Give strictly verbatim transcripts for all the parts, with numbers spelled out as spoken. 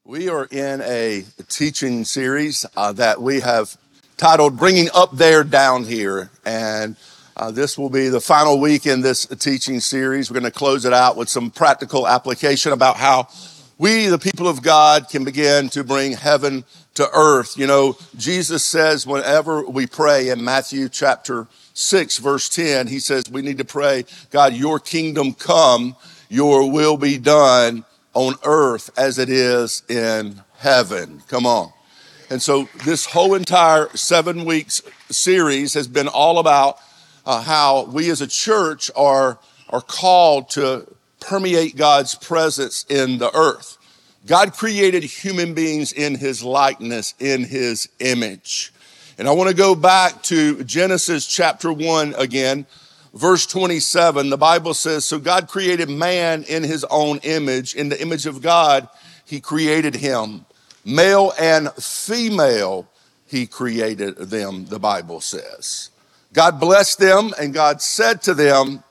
We are in a teaching series uh, that we have titled Bringing Up There, Down Here. And uh, this will be the final week in this teaching series. We're going to close it out with some practical application about how we, the people of God, can begin to bring heaven to earth. You know, Jesus says whenever we pray in Matthew chapter six, verse ten, he says we need to pray, God, your kingdom come, your will be done on earth as it is in heaven. Come on. And so this whole entire seven weeks series has been all about uh, how we as a church are, are called to permeate God's presence in the earth. God created human beings in his likeness, in his image. And I want to go back to Genesis chapter one again. Verse twenty-seven, the Bible says, so God created man in his own image. In the image of God, he created him. Male and female, he created them, the Bible says. God blessed them, and God said to them,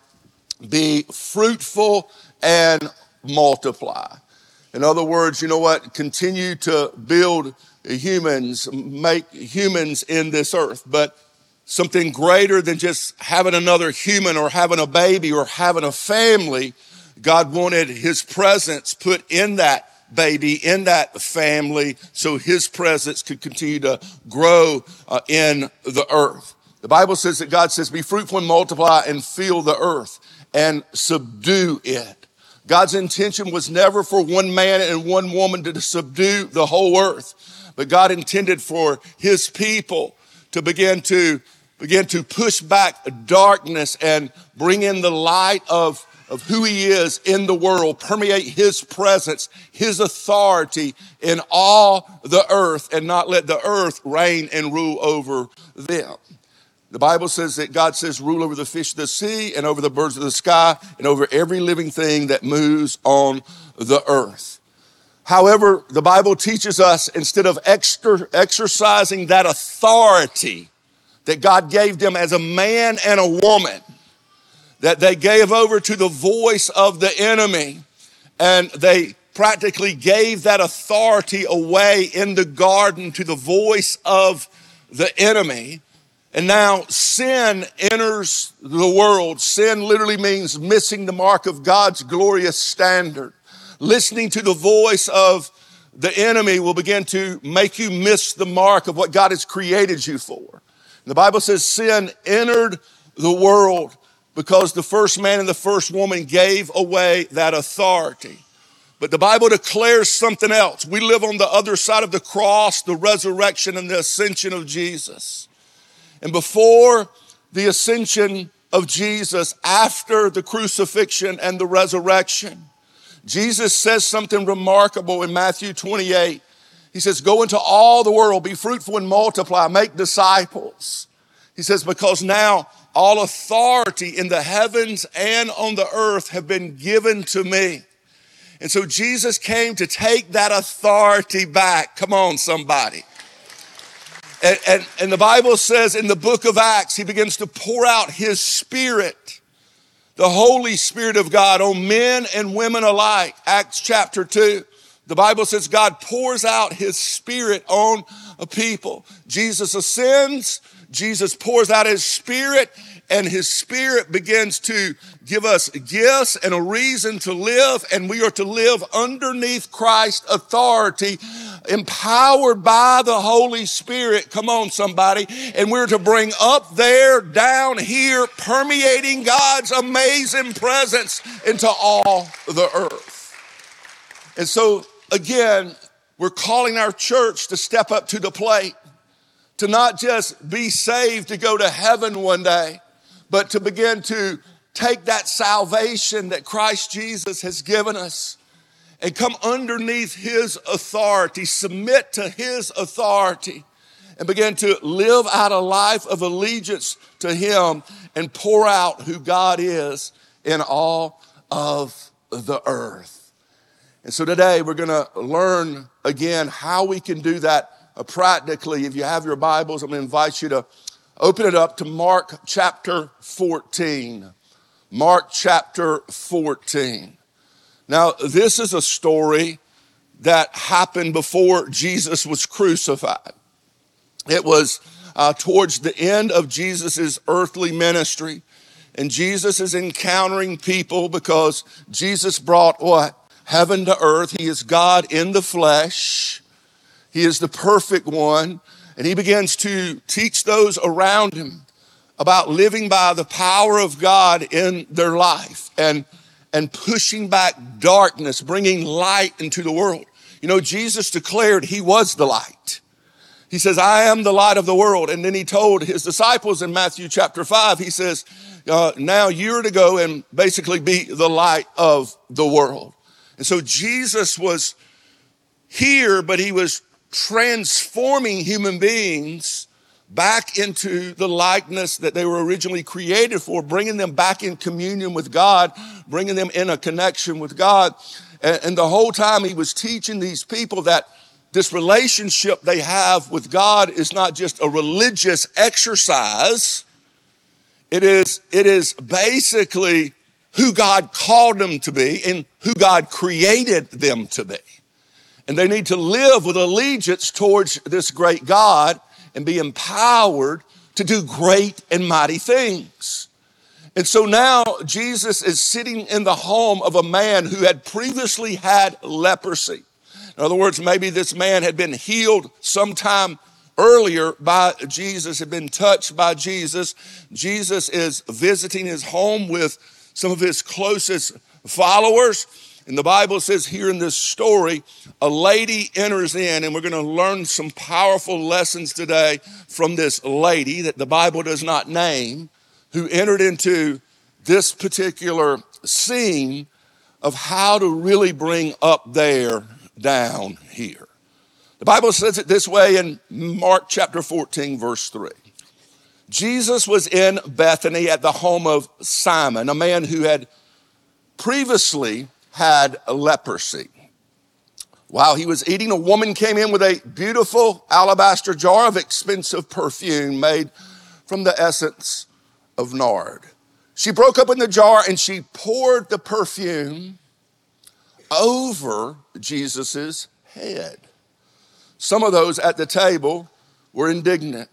be fruitful and multiply. In other words, you know what? Continue to build humans, make humans in this earth. But something greater than just having another human or having a baby or having a family. God wanted his presence put in that baby, in that family, so his presence could continue to grow uh, in the earth. The Bible says that God says, be fruitful and multiply and fill the earth and subdue it. God's intention was never for one man and one woman to subdue the whole earth, but God intended for his people to begin to begin to push back darkness and bring in the light of, of who he is in the world, permeate his presence, his authority in all the earth, and not let the earth reign and rule over them. The Bible says that God says, rule over the fish of the sea and over the birds of the sky and over every living thing that moves on the earth. However, the Bible teaches us, instead of extra, exercising that authority that God gave them as a man and a woman, that they gave over to the voice of the enemy, and they practically gave that authority away in the garden to the voice of the enemy. And now sin enters the world. Sin literally means missing the mark of God's glorious standard. Listening to the voice of the enemy will begin to make you miss the mark of what God has created you for. The Bible says sin entered the world because the first man and the first woman gave away that authority. But the Bible declares something else. We live on the other side of the cross, the resurrection and the ascension of Jesus. And before the ascension of Jesus, after the crucifixion and the resurrection, Jesus says something remarkable in Matthew twenty-eight. He says, go into all the world, be fruitful and multiply, make disciples. He says, because now all authority in the heavens and on the earth have been given to me. And so Jesus came to take that authority back. Come on, somebody. And, and, and the Bible says in the book of Acts, he begins to pour out his Spirit, the Holy Spirit of God, on men and women alike. Acts chapter two. The Bible says God pours out his Spirit on a people. Jesus ascends, Jesus pours out his Spirit, and his Spirit begins to give us gifts and a reason to live, and we are to live underneath Christ's authority, empowered by the Holy Spirit. Come on, somebody. And we're to bring up there, down here, permeating God's amazing presence into all the earth. And so, again, we're calling our church to step up to the plate, to not just be saved to go to heaven one day, but to begin to take that salvation that Christ Jesus has given us and come underneath his authority, submit to his authority, and begin to live out a life of allegiance to him and pour out who God is in all of the earth. And so today we're going to learn again how we can do that uh, practically. If you have your Bibles, I'm going to invite you to open it up to Mark chapter fourteen. Mark chapter fourteen. Now, this is a story that happened before Jesus was crucified. It was uh, towards the end of Jesus's earthly ministry. And Jesus is encountering people because Jesus brought what? Heaven to earth. He is God in the flesh. He is the perfect one. And he begins to teach those around him about living by the power of God in their life and, and pushing back darkness, bringing light into the world. You know, Jesus declared he was the light. He says, I am the light of the world. And then he told his disciples in Matthew chapter five, he says, uh, now you're to go and basically be the light of the world. And so Jesus was here, but he was transforming human beings back into the likeness that they were originally created for, bringing them back in communion with God, bringing them in a connection with God. And, and the whole time he was teaching these people that this relationship they have with God is not just a religious exercise. It is, it is basically who God called them to be and who God created them to be. And they need to live with allegiance towards this great God and be empowered to do great and mighty things. And so now Jesus is sitting in the home of a man who had previously had leprosy. In other words, maybe this man had been healed sometime earlier by Jesus, had been touched by Jesus. Jesus is visiting his home with some of his closest followers. And the Bible says here in this story, a lady enters in, and we're going to learn some powerful lessons today from this lady that the Bible does not name, who entered into this particular scene of how to really bring up there down here. The Bible says it this way in Mark chapter fourteen, verse three. Jesus was in Bethany at the home of Simon, a man who had previously had leprosy. While he was eating, a woman came in with a beautiful alabaster jar of expensive perfume made from the essence of nard. She broke open the jar and she poured the perfume over Jesus's head. Some of those at the table were indignant.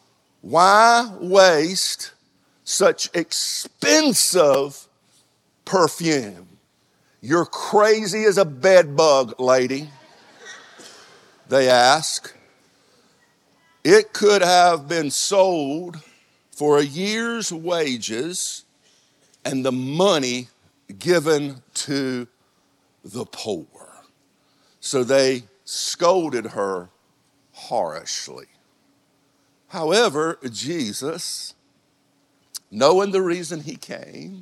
Why waste such expensive perfume? You're crazy as a bed bug, lady, they ask. It could have been sold for a year's wages and the money given to the poor. So they scolded her harshly. However, Jesus, knowing the reason he came,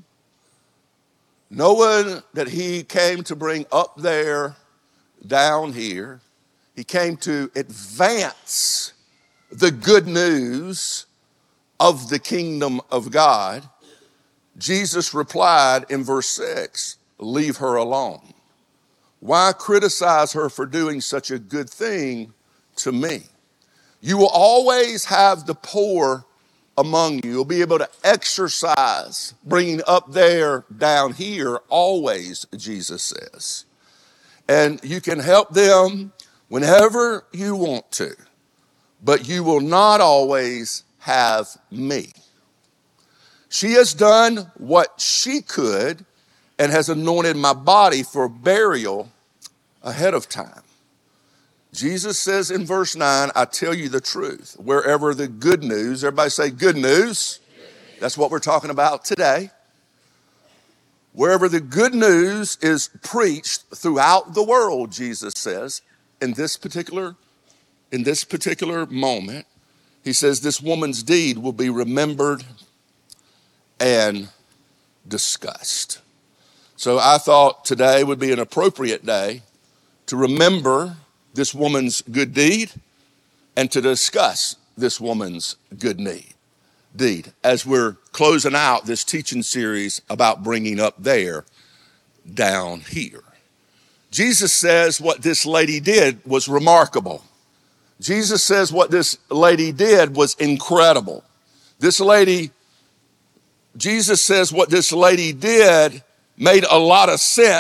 knowing that he came to bring up there, down here, he came to advance the good news of the kingdom of God. Jesus replied in verse six, leave her alone. Why criticize her for doing such a good thing to me? You will always have the poor among you. You'll be able to exercise bringing up there, down here, always, Jesus says. And you can help them whenever you want to, but you will not always have me. She has done what she could and has anointed my body for burial ahead of time. Jesus says in verse nine, I tell you the truth, wherever the good news, everybody say good news. That's what we're talking about today. Wherever the good news is preached throughout the world, Jesus says, in this particular, in this particular moment, he says this woman's deed will be remembered and discussed. So I thought today would be an appropriate day to remember this woman's good deed and to discuss this woman's good need, deed as we're closing out this teaching series about bringing up there, down here. Jesus says what this lady did was remarkable. Jesus says what this lady did was incredible. This lady, Jesus says what this lady did made a lot of sense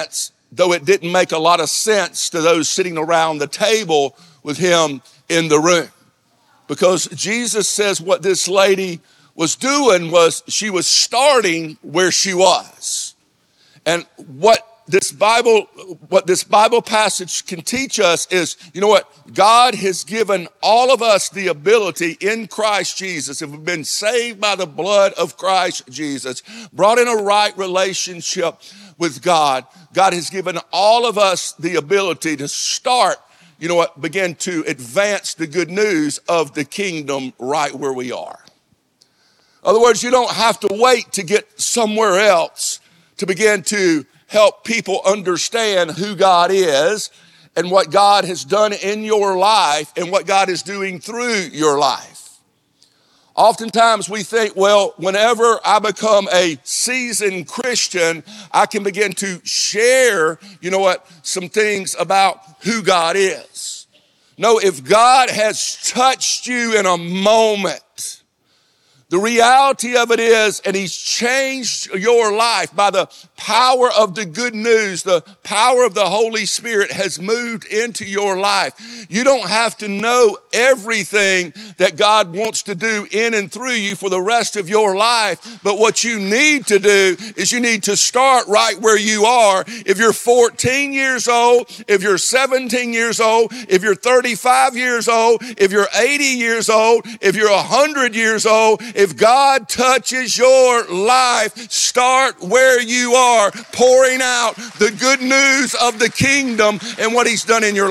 though it didn't make a lot of sense to those sitting around the table with him in the room. Because Jesus says what this lady was doing was she was starting where she was. And what this Bible, what this Bible passage can teach us is, you know what? God has given all of us the ability in Christ Jesus, if we've been saved by the blood of Christ Jesus, brought in a right relationship with God, God has given all of us the ability to start, you know what, begin to advance the good news of the kingdom right where we are. In other words, you don't have to wait to get somewhere else to begin to help people understand who God is and what God has done in your life and what God is doing through your life. Oftentimes we think, well, whenever I become a seasoned Christian, I can begin to share, you know what, some things about who God is. No, if God has touched you in a moment, the reality of it is, and he's changed your life by the power of the good news, the power of the Holy Spirit has moved into your life. You don't have to know everything that God wants to do in and through you for the rest of your life. But what you need to do is you need to start right where you are. If you're fourteen years old, if you're seventeen years old, if you're thirty-five years old, if you're eighty years old, if you're one hundred years old, if God touches your life, start where you are, pouring out the good news of the kingdom and what he's done in your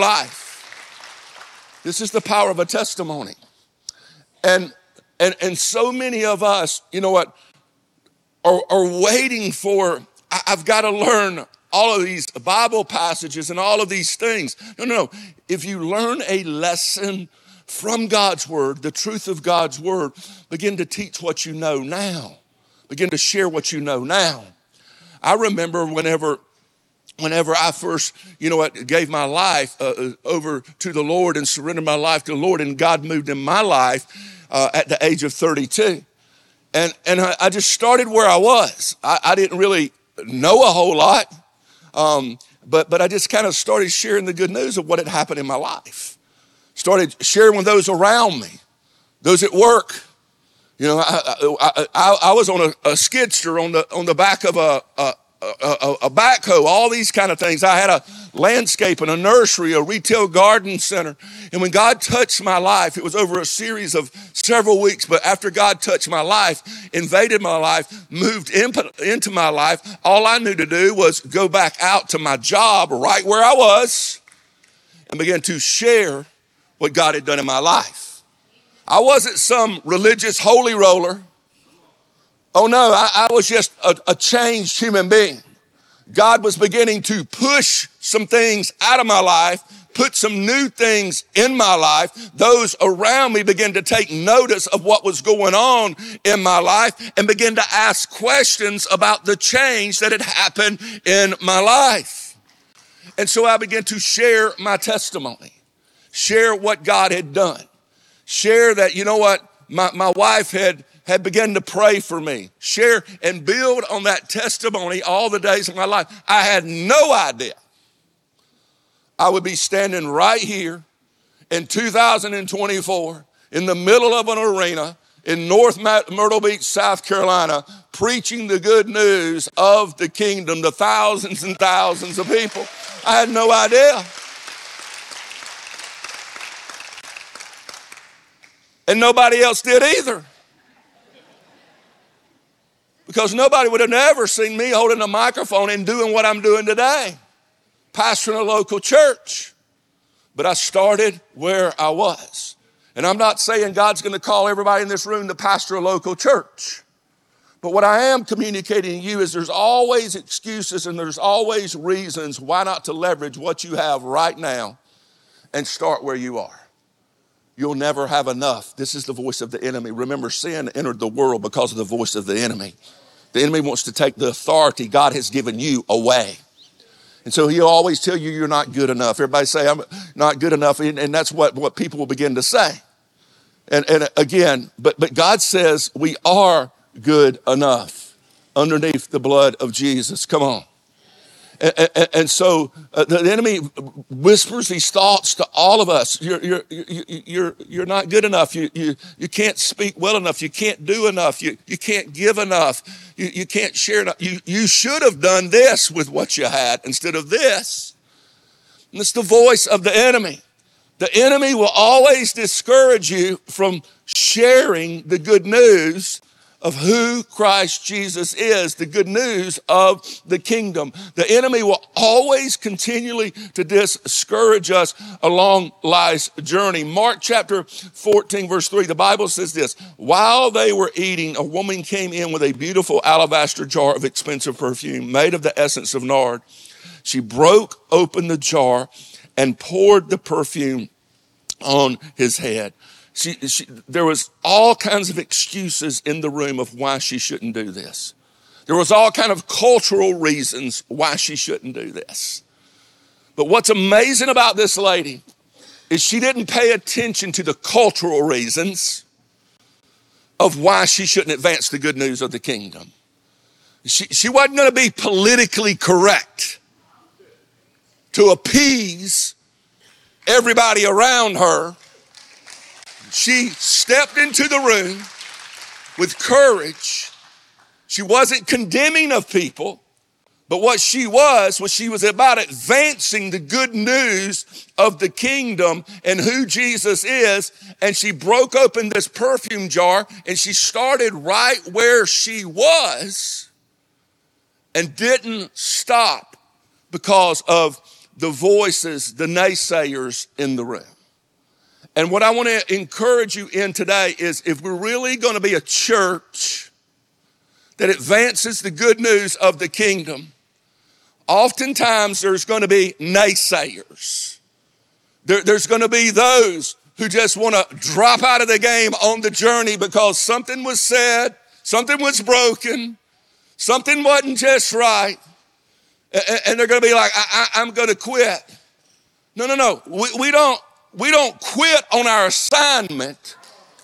life. This is the power of a testimony. And and and so many of us, you know what, are, are waiting for, I, I've got to learn all of these Bible passages and all of these things. No, no, no. If you learn a lesson from God's word, the truth of God's word, begin to teach what you know now. Begin to share what you know now. I remember whenever, whenever I first, you know what, gave my life uh, over to the Lord and surrendered my life to the Lord, and God moved in my life uh, at the age of thirty-two. And, and I, I just started where I was. I, I didn't really know a whole lot, um, but, but I just kind of started sharing the good news of what had happened in my life. Started sharing with those around me, those at work. You know, I, I, I, I was on a, a skidster on the on the back of a, a, a, a backhoe, all these kind of things. I had a landscape and a nursery, a retail garden center. And when God touched my life, it was over a series of several weeks. But after God touched my life, invaded my life, moved in, into my life, all I knew to do was go back out to my job right where I was and begin to share what God had done in my life. I wasn't some religious holy roller. Oh no, I, I was just a, a changed human being. God was beginning to push some things out of my life, put some new things in my life. Those around me began to take notice of what was going on in my life and begin to ask questions about the change that had happened in my life. And so I began to share my testimony. Share what God had done. Share that, you know what, my, my wife had, had begun to pray for me. Share and build on that testimony all the days of my life. I had no idea I would be standing right here in two thousand twenty-four in the middle of an arena in North Myrtle Beach, South Carolina, preaching the good news of the kingdom to thousands and thousands of people. I had no idea. And nobody else did either. Because nobody would have never seen me holding a microphone and doing what I'm doing today, pastoring a local church. But I started where I was. And I'm not saying God's going to call everybody in this room to pastor a local church. But what I am communicating to you is there's always excuses and there's always reasons why not to leverage what you have right now and start where you are. You'll never have enough. This is the voice of the enemy. Remember, sin entered the world because of the voice of the enemy. The enemy wants to take the authority God has given you away. And so he'll always tell you you're not good enough. Everybody say, I'm not good enough. And, and that's what, what people will begin to say. And, and again, but, but God says we are good enough underneath the blood of Jesus. Come on. And, and, and so uh, the enemy whispers these thoughts to all of us. You're, you're, you're, you're, you're not good enough. You, you, you can't speak well enough. You can't do enough. You, you can't give enough. You, you can't share enough. You, you should have done this with what you had instead of this. And it's the voice of the enemy. The enemy will always discourage you from sharing the good news of who Christ Jesus is, the good news of the kingdom. The enemy will always continually to discourage us along life's journey. Mark chapter fourteen, verse three, the Bible says this: while they were eating, a woman came in with a beautiful alabaster jar of expensive perfume made of the essence of nard. She broke open the jar and poured the perfume on his head. She, she, there was all kinds of excuses in the room of why she shouldn't do this. There was all kind of cultural reasons why she shouldn't do this. But what's amazing about this lady is she didn't pay attention to the cultural reasons of why she shouldn't advance the good news of the kingdom. She, she wasn't going to be politically correct to appease everybody around her. She stepped into the room with courage. She wasn't condemning of people, but what she was, was she was about advancing the good news of the kingdom and who Jesus is. And she broke open this perfume jar and she started right where she was and didn't stop because of the voices, the naysayers in the room. And what I want to encourage you in today is if we're really going to be a church that advances the good news of the kingdom, oftentimes there's going to be naysayers. There, there's going to be those who just want to drop out of the game on the journey because something was said, something was broken, something wasn't just right. And they're going to be like, I, I, I'm going to quit. No, no, no. We, we don't. We don't quit on our assignment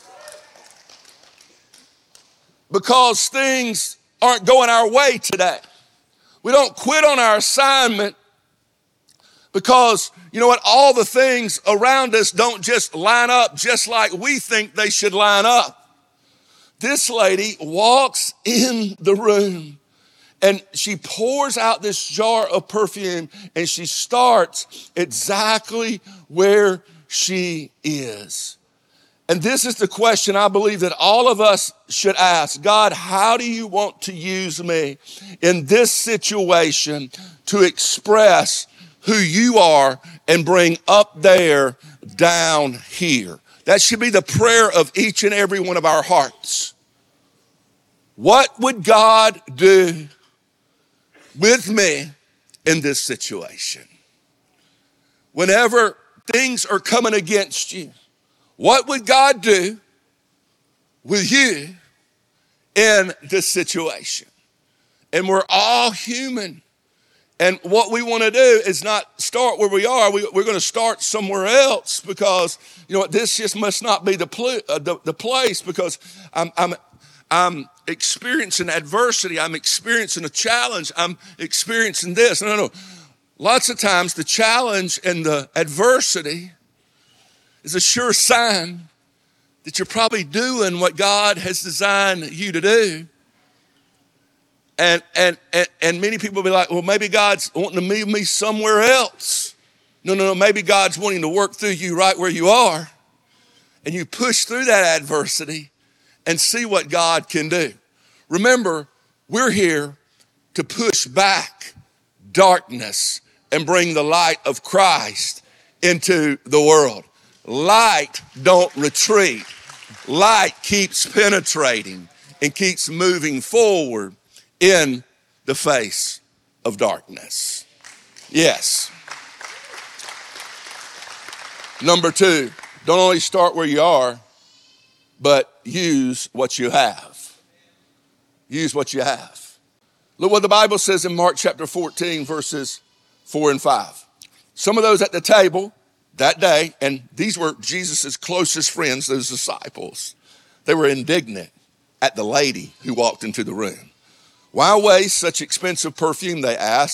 because things aren't going our way today. We don't quit on our assignment because, you know what, all the things around us don't just line up just like we think they should line up. This lady walks in the room and she pours out this jar of perfume and she starts exactly where she is. And this is the question I believe that all of us should ask. God, how do you want to use me in this situation to express who you are and bring up there down here? That should be the prayer of each and every one of our hearts. What would God do with me in this situation? Whenever things are coming against you, what would God do with you in this situation? And we're all human. And what we want to do is not start where we are. We, we're going to start somewhere else because, you know what, this just must not be the, pl- uh, the, the place because I'm, I'm, I'm experiencing adversity. I'm experiencing a challenge. I'm experiencing this. No, no, no. Lots of times the challenge and the adversity is a sure sign that you're probably doing what God has designed you to do. And, and, and, and many people will be like, well, maybe God's wanting to move me somewhere else. No, no, no. Maybe God's wanting to work through you right where you are. And you push through that adversity and see what God can do. Remember, we're here to push back darkness and bring the light of Christ into the world. Light don't retreat. Light keeps penetrating and keeps moving forward in the face of darkness. Yes. Number two, don't only start where you are, but use what you have. Use what you have. Look what the Bible says in Mark chapter fourteen, verses four and five. Some of those at the table that day, and these were Jesus' closest friends, those disciples, they were indignant at the lady who walked into the room. Why waste such expensive perfume, they asked.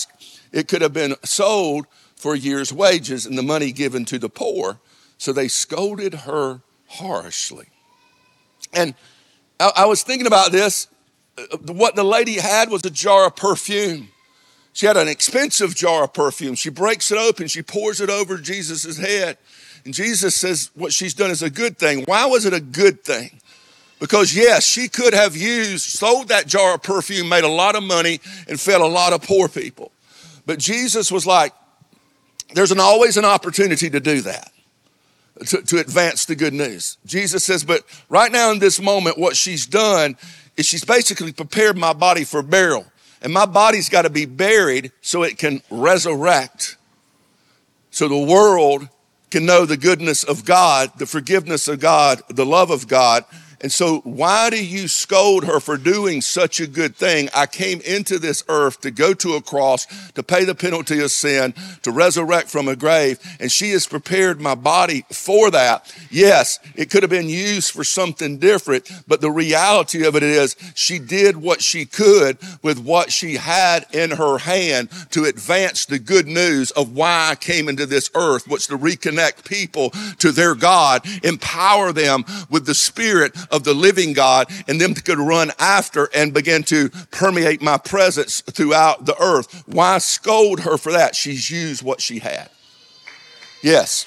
It could have been sold for a year's wages and the money given to the poor. So they scolded her harshly. And I, I was thinking about this. What the lady had was a jar of perfume. She had an expensive jar of perfume. She breaks it open. She pours it over Jesus' head. And Jesus says what she's done is a good thing. Why was it a good thing? Because yes, she could have used, sold that jar of perfume, made a lot of money, and fed a lot of poor people. But Jesus was like, there's an, always an opportunity to do that, to, to advance the good news. Jesus says, but right now in this moment, what she's done is she's basically prepared my body for burial. And my body's got to be buried so it can resurrect. So the world can know the goodness of God, the forgiveness of God, the love of God. And so why do you scold her for doing such a good thing? I came into this earth to go to a cross, to pay the penalty of sin, to resurrect from a grave, and she has prepared my body for that. Yes, it could have been used for something different, but the reality of it is she did what she could with what she had in her hand to advance the good news of why I came into this earth, which to reconnect people to their God, empower them with the Spirit of the living God, and them could run after and begin to permeate my presence throughout the earth. Why scold her for that? She's used what she had. Yes.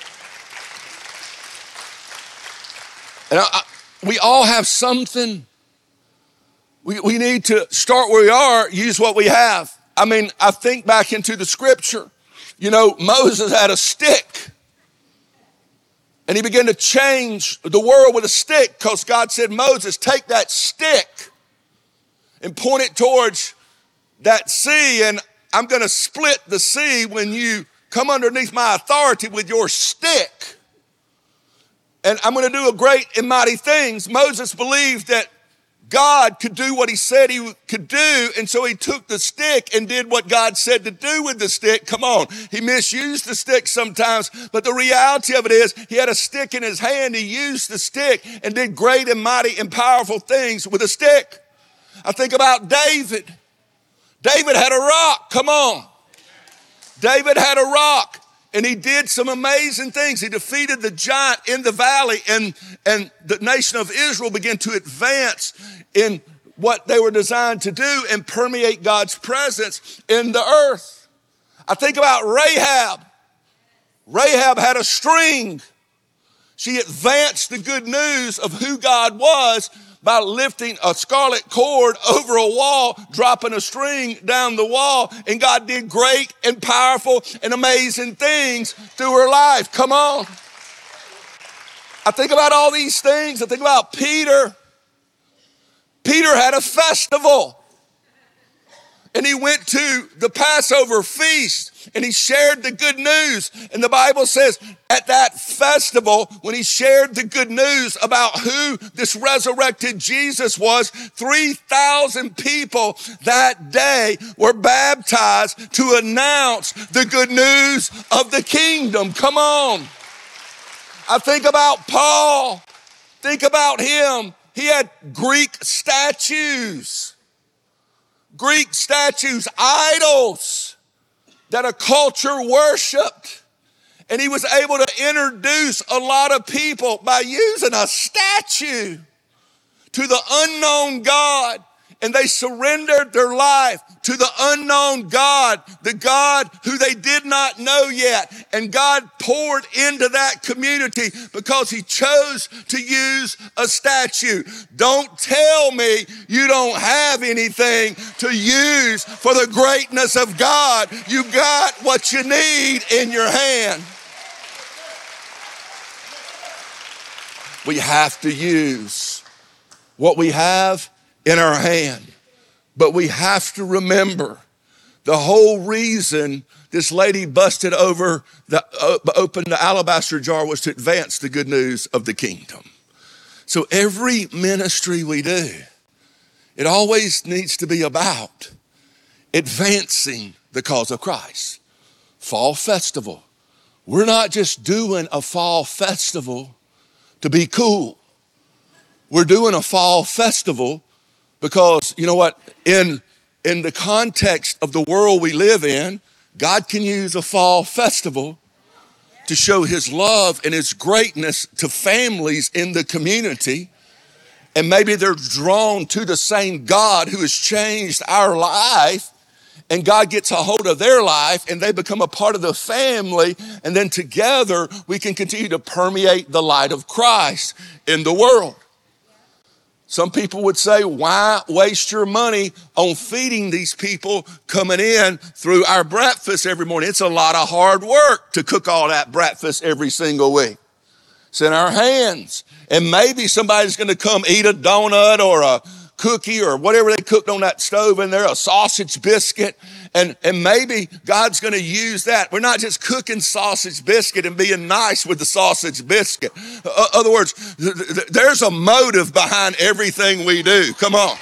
And I, I, we all have something. We, we need to start where we are, use what we have. I mean, I think back into the scripture. You know, Moses had a stick. And he began to change the world with a stick because God said, Moses, take that stick and point it towards that sea, and I'm going to split the sea when you come underneath my authority with your stick. And I'm going to do a great and mighty things. Moses believed that God could do what he said he could do, and so he took the stick and did what God said to do with the stick. Come on. He misused the stick sometimes, but the reality of it is he had a stick in his hand. He used the stick and did great and mighty and powerful things with a stick. I think about David. David had a rock. Come on. David had a rock. And he did some amazing things. He defeated the giant in the valley, and, and the nation of Israel began to advance in what they were designed to do and permeate God's presence in the earth. I think about Rahab. Rahab had a string. She advanced the good news of who God was by lifting a scarlet cord over a wall, dropping a string down the wall, and God did great and powerful and amazing things through her life. Come on. I think about all these things. I think about Peter. Peter had a festival, and he went to the Passover feast, and he shared the good news. And the Bible says at that festival, when he shared the good news about who this resurrected Jesus was, three thousand people that day were baptized to announce the good news of the kingdom. Come on. I think about Paul. Think about him. He had Greek statues. Greek statues, idols that a culture worshiped. And he was able to introduce a lot of people by using a statue to the unknown God. And they surrendered their life to the unknown God, the God who they did not know yet. And God poured into that community because he chose to use a statue. Don't tell me you don't have anything to use for the greatness of God. You got what you need in your hand. We have to use what we have in our hand. But we have to remember the whole reason this lady busted over the, uh, opened the alabaster jar was to advance the good news of the kingdom. So every ministry we do, it always needs to be about advancing the cause of Christ. Fall festival. We're not just doing a fall festival to be cool. We're doing a fall festival because, you know what, in, in the context of the world we live in, God can use a fall festival to show his love and his greatness to families in the community. And maybe they're drawn to the same God who has changed our life, and God gets a hold of their life and they become a part of the family. And then together we can continue to permeate the light of Christ in the world. Some people would say, why waste your money on feeding these people coming in through our breakfast every morning? It's a lot of hard work to cook all that breakfast every single week. It's in our hands. And maybe somebody's going to come eat a donut or a cookie or whatever they cooked on that stove in there, a sausage biscuit. And, and maybe God's going to use that. We're not just cooking sausage biscuit and being nice with the sausage biscuit. In other words, th- th- there's a motive behind everything we do. Come on.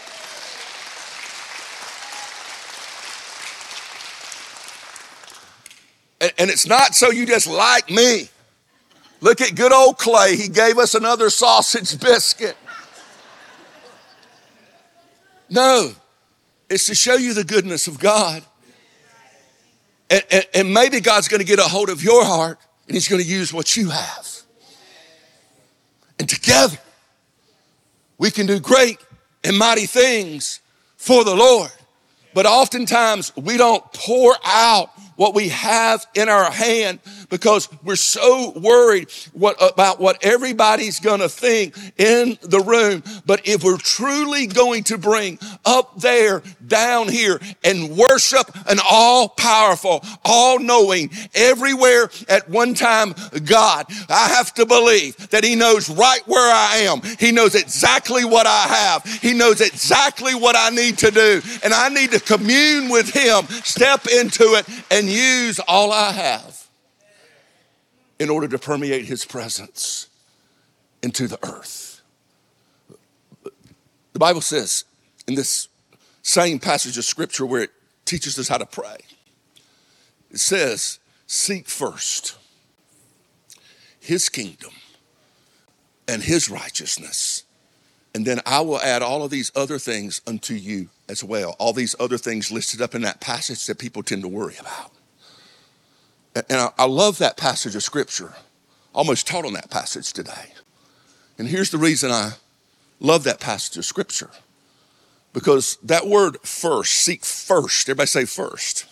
And, and it's not so you just like me. Look at good old Clay. He gave us another sausage biscuit. No, it's to show you the goodness of God. And, and, and maybe God's going to get a hold of your heart and he's going to use what you have. And together we can do great and mighty things for the Lord. But oftentimes we don't pour out what we have in our hand because we're so worried what, about what everybody's going to think in the room. But if we're truly going to bring up there, down here, and worship an all-powerful, all-knowing, everywhere at one time God, I have to believe that he knows right where I am. He knows exactly what I have. He knows exactly what I need to do. And I need to commune with him, step into it, and use all I have in order to permeate his presence into the earth. The Bible says in this same passage of scripture where it teaches us how to pray, it says, seek first his kingdom and his righteousness, and then I will add all of these other things unto you as well. All these other things listed up in that passage that people tend to worry about. And I, I love that passage of scripture. I almost taught on that passage today. And here's the reason I love that passage of scripture. Because that word first, seek first, everybody say first.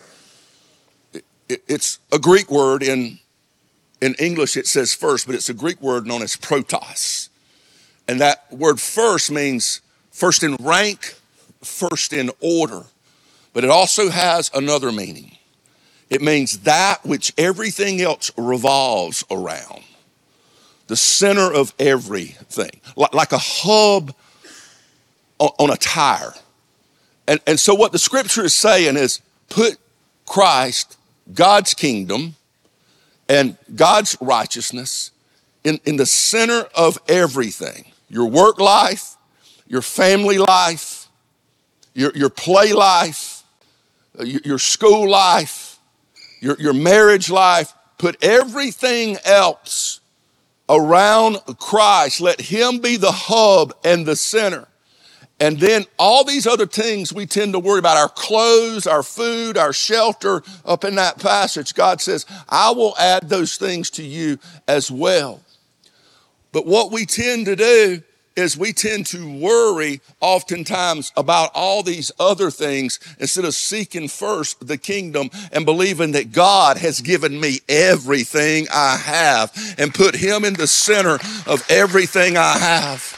It, it, it's a Greek word. In, in English it says first, but it's a Greek word known as protos. And that word first means first in rank, first in order. But it also has another meaning. It means that which everything else revolves around. The center of everything. Like, like a hub on, on a tire. And, and so what the scripture is saying is put Christ, God's kingdom, and God's righteousness in, in the center of everything. Your work life, your family life, your, your play life, your, your school life, your, your marriage life. Put everything else around Christ. Let him be the hub and the center. And then all these other things we tend to worry about, our clothes, our food, our shelter, up in that passage, God says, I will add those things to you as well. But what we tend to do is we tend to worry oftentimes about all these other things instead of seeking first the kingdom and believing that God has given me everything I have and put him in the center of everything I have.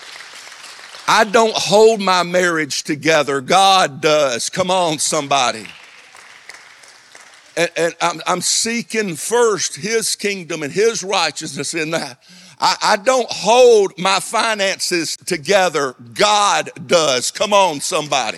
I don't hold my marriage together. God does. Come on, somebody. And, and I'm, I'm seeking first his kingdom and his righteousness in that. I, I don't hold my finances together. God does. Come on, somebody.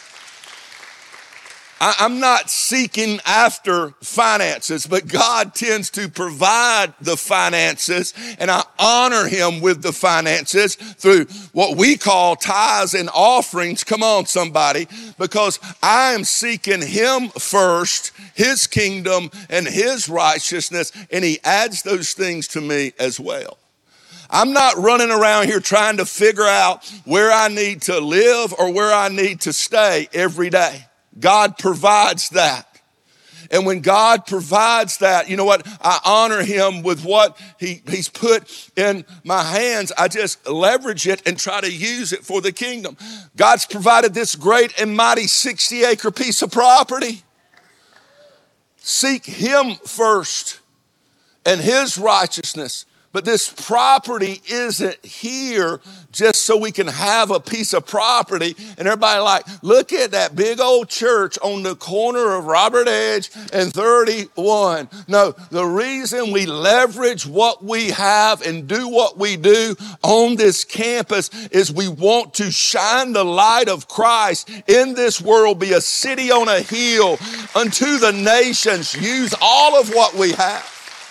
I, I'm not seeking after finances, but God tends to provide the finances, and I honor him with the finances through what we call tithes and offerings. Come on, somebody, because I am seeking him first, his kingdom and his righteousness, and he adds those things to me as well. I'm not running around here trying to figure out where I need to live or where I need to stay every day. God provides that. And when God provides that, you know what? I honor him with what he, he's put in my hands. I just leverage it and try to use it for the kingdom. God's provided this great and mighty sixty acre piece of property. Seek him first and his righteousness. But this property isn't here just so we can have a piece of property. And everybody like, look at that big old church on the corner of Robert Edge and thirty-one. No, the reason we leverage what we have and do what we do on this campus is we want to shine the light of Christ in this world, be a city on a hill unto the nations. Use all of what we have.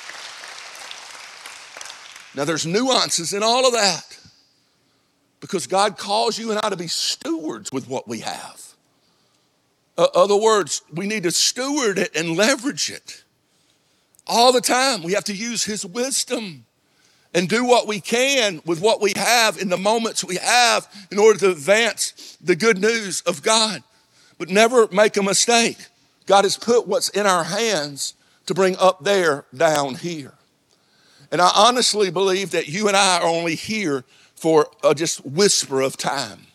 Now, there's nuances in all of that because God calls you and I to be stewards with what we have. Uh, other words, we need to steward it and leverage it all the time. We have to use his wisdom and do what we can with what we have in the moments we have in order to advance the good news of God. But never make a mistake. God has put what's in our hands to bring up there down here. And I honestly believe that you and I are only here for a just whisper of time.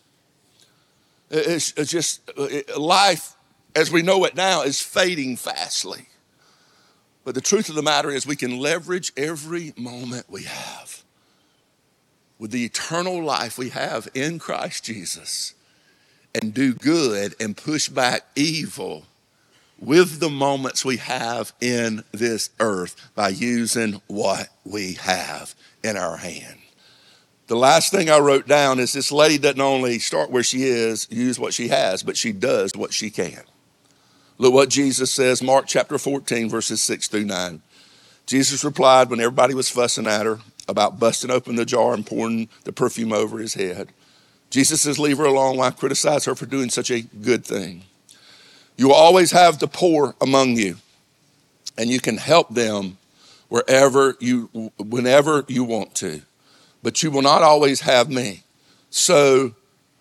It's, it's just life as we know it now is fading fastly. But the truth of the matter is we can leverage every moment we have with the eternal life we have in Christ Jesus and do good and push back evil with the moments we have in this earth by using what we have in our hand. The last thing I wrote down is this lady doesn't only start where she is, use what she has, but she does what she can. Look what Jesus says, Mark chapter fourteen, verses six through nine. Jesus replied when everybody was fussing at her about busting open the jar and pouring the perfume over his head. Jesus says, leave her alone. Why criticize her for doing such a good thing? You will always have the poor among you, and you can help them wherever you, whenever you want to, but you will not always have me. So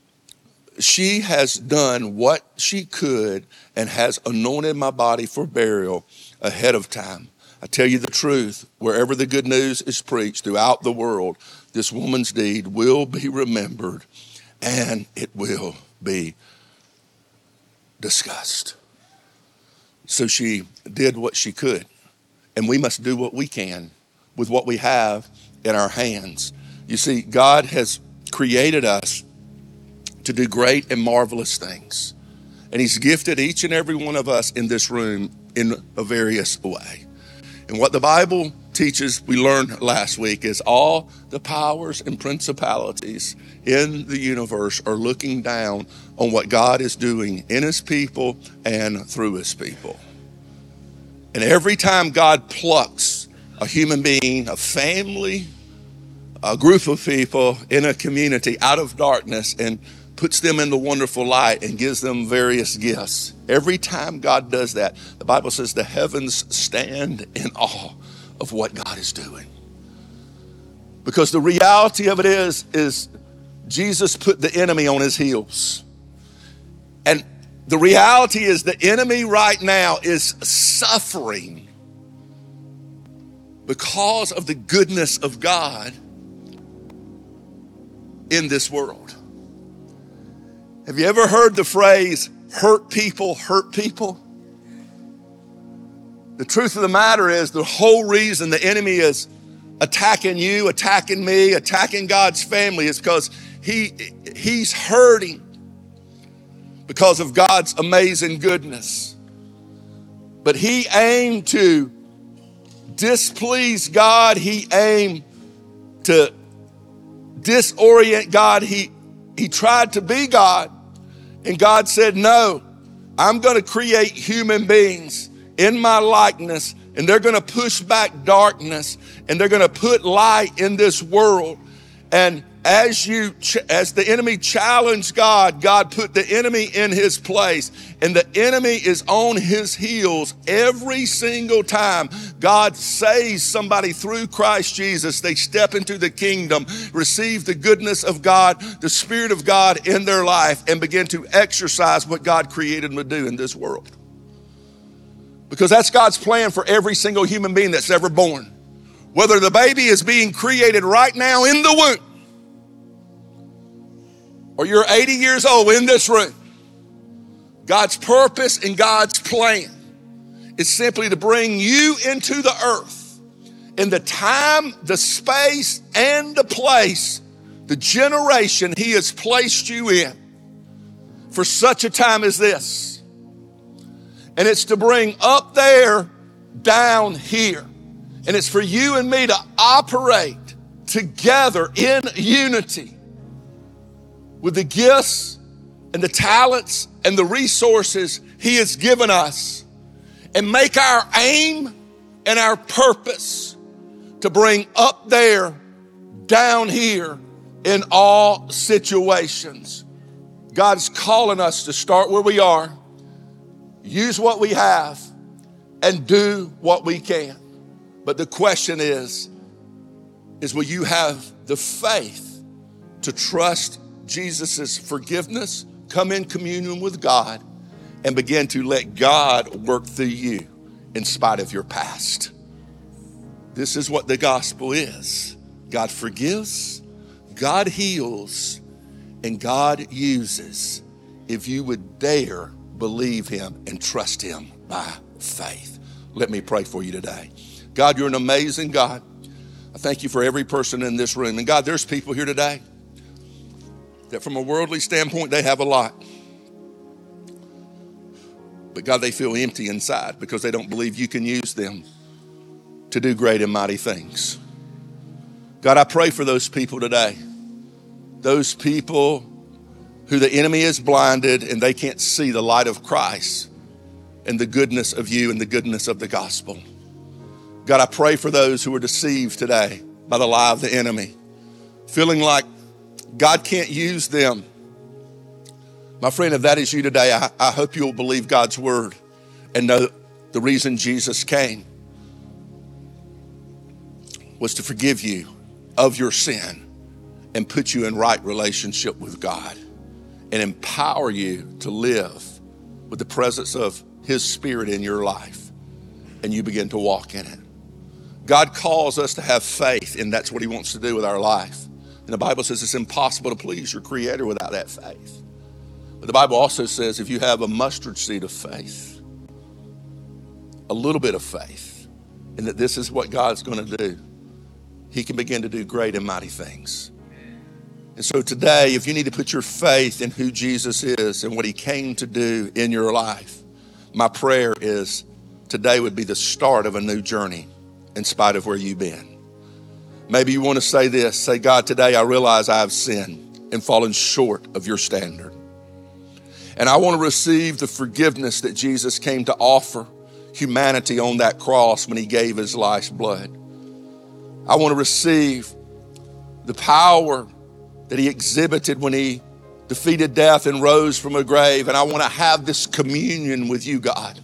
she has done what she could and has anointed my body for burial ahead of time. I tell you the truth, wherever the good news is preached throughout the world, this woman's deed will be remembered and it will be discussed. So she did what she could, and we must do what we can with what we have in our hands. You see, God has created us to do great and marvelous things, and he's gifted each and every one of us in this room in a various way. And what the Bible teaches, we learned last week, is all the powers and principalities in the universe are looking down on what God is doing in his people and through his people. And every time God plucks a human being, a family, a group of people in a community out of darkness and puts them in the wonderful light and gives them various gifts, every time God does that, the Bible says the heavens stand in awe of what God is doing. Because the reality of it is, is Jesus put the enemy on his heels. And the reality is the enemy right now is suffering because of the goodness of God in this world. Have you ever heard the phrase, hurt people, hurt people? The truth of the matter is the whole reason the enemy is attacking you, attacking me, attacking God's family is because he, he's hurting because of God's amazing goodness. But he aimed to displease God. He aimed to disorient God. He, he tried to be God. And God said, no, I'm going to create human beings in my likeness, and they're going to push back darkness, and they're going to put light in this world. And As you, as the enemy challenged God, God put the enemy in his place, and the enemy is on his heels every single time God saves somebody through Christ Jesus. They step into the kingdom, receive the goodness of God, the Spirit of God in their life, and begin to exercise what God created them to do in this world. Because that's God's plan for every single human being that's ever born. Whether the baby is being created right now in the womb, or you're eighty years old in this room, God's purpose and God's plan is simply to bring you into the earth in the time, the space, and the place, the generation he has placed you in for such a time as this. And it's to bring up there, down here. And it's for you and me to operate together in unity with the gifts and the talents and the resources he has given us, and make our aim and our purpose to bring up there, down here in all situations. God's calling us to start where we are, use what we have, and do what we can. But the question is, is will you have the faith to trust Jesus' forgiveness, come in communion with God, and begin to let God work through you in spite of your past? This is what the gospel is. God forgives, God heals, and God uses if you would dare believe him and trust him by faith. Let me pray for you today. God, you're an amazing God. I thank you for every person in this room. And God, there's people here today that from a worldly standpoint, they have a lot. But God, they feel empty inside because they don't believe you can use them to do great and mighty things. God, I pray for those people today. Those people who the enemy is blinded and they can't see the light of Christ and the goodness of you and the goodness of the gospel. God, I pray for those who are deceived today by the lie of the enemy, feeling like God can't use them. My friend, if that is you today, I, I hope you'll believe God's word and know the reason Jesus came was to forgive you of your sin and put you in right relationship with God and empower you to live with the presence of his Spirit in your life, and you begin to walk in it. God calls us to have faith, and that's what he wants to do with our life. And the Bible says it's impossible to please your Creator without that faith. But the Bible also says if you have a mustard seed of faith, a little bit of faith, and that this is what God's going to do, he can begin to do great and mighty things. And so today, if you need to put your faith in who Jesus is and what he came to do in your life, my prayer is today would be the start of a new journey in spite of where you've been. Maybe you want to say this, say, God, today I realize I have sinned and fallen short of your standard. And I want to receive the forgiveness that Jesus came to offer humanity on that cross when he gave his life's blood. I want to receive the power that he exhibited when he defeated death and rose from a grave. And I want to have this communion with you, God.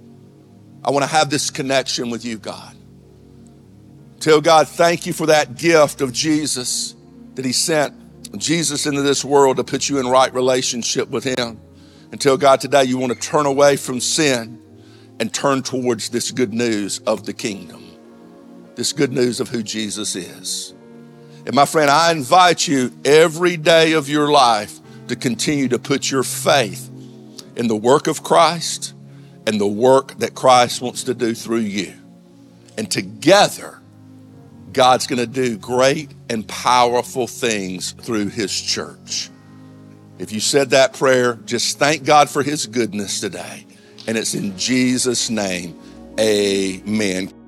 I want to have this connection with you, God. Tell God, thank you for that gift of Jesus that he sent Jesus into this world to put you in right relationship with him. And tell God today you want to turn away from sin and turn towards this good news of the kingdom, this good news of who Jesus is. And my friend, I invite you every day of your life to continue to put your faith in the work of Christ and the work that Christ wants to do through you. And together, God's going to do great and powerful things through his church. If you said that prayer, just thank God for his goodness today. And it's in Jesus' name, amen.